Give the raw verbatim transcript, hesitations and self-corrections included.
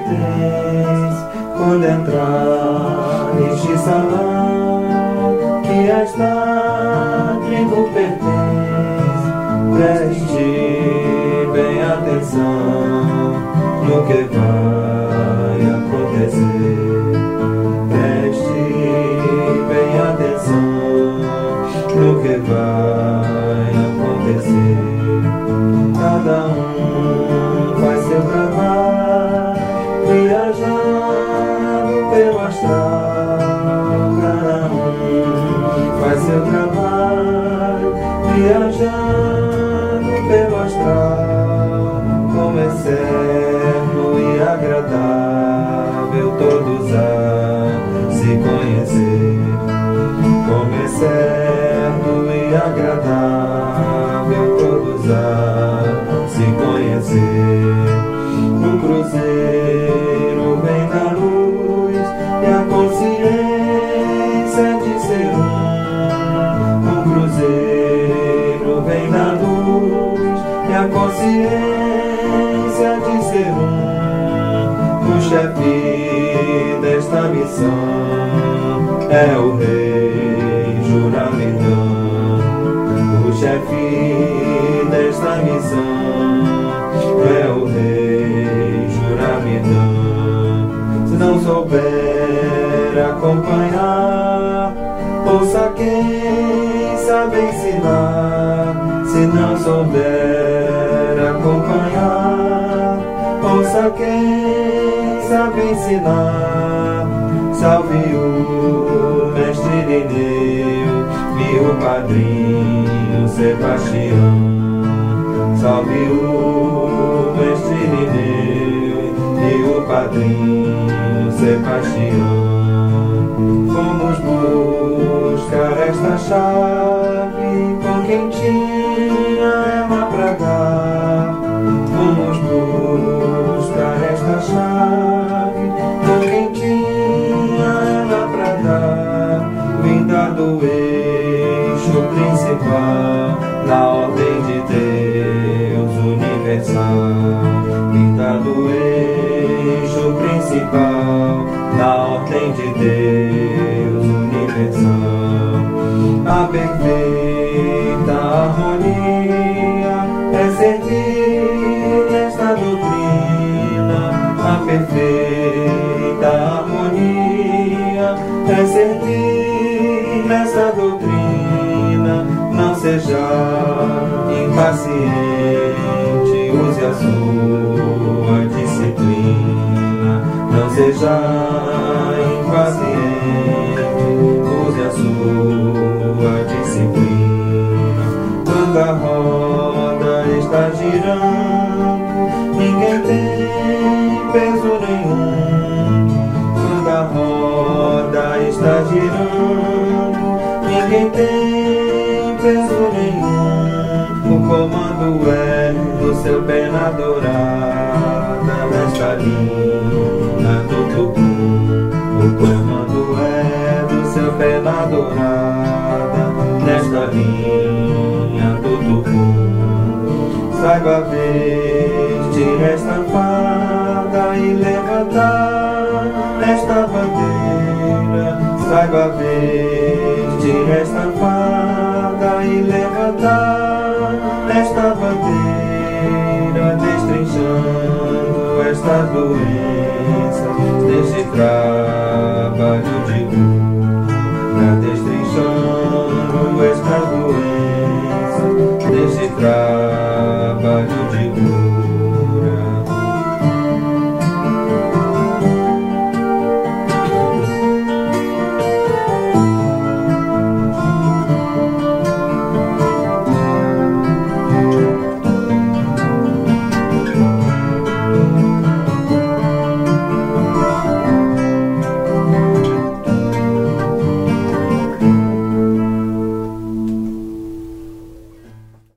pertence. Quando entrar neste salão que a esta tribo pertence, preste bem atenção no que vai acontecer. Preste bem atenção no que vai acontecer. Cada um faz seu trabalho, viajando pelo astral. Cada um faz seu trabalho, viajando pelo astral. Como é certo e agradável todos a se conhecer. Como é certo e agradável todos a se conhecer. Um cruzeiro vem da luz e a consciência de ser um. Um cruzeiro vem da luz e a consciência de ser um. O chefe desta missão é o rei Juramitã. O chefe desta missão é o rei Juramitã. Se não souber acompanhar, ouça quem sabe ensinar. Se não souber acompanhar, ouça quem sabe ensinar. Salve o mestre Irineu e o padrinho Sebastião. Salve o mestre Irineu e o padrinho Sebastião. Fomos buscar esta chave com quem tinha ela pra dar. Fomos buscar esta chave com quem tinha ela pra dar. Vinda do eixo principal na ordem de Deus universal. Vinda do eixo principal na ordem de Deus universal. A perfeita harmonia é servir nesta doutrina. A perfeita harmonia é servir nesta doutrina. Não seja impaciente, use a sua disciplina. Não seja impaciente, use a sua disciplina. Quando a roda está girando, ninguém tem peso nenhum. Quando a roda está girando, ninguém tem peso nenhum. O comando é do seu pena dourada nesta linha do Tucum. O comando é do seu pena dourada nesta linha do Tucum. Saiba vestir esta fada e levantar esta bandeira. Saiba vestir esta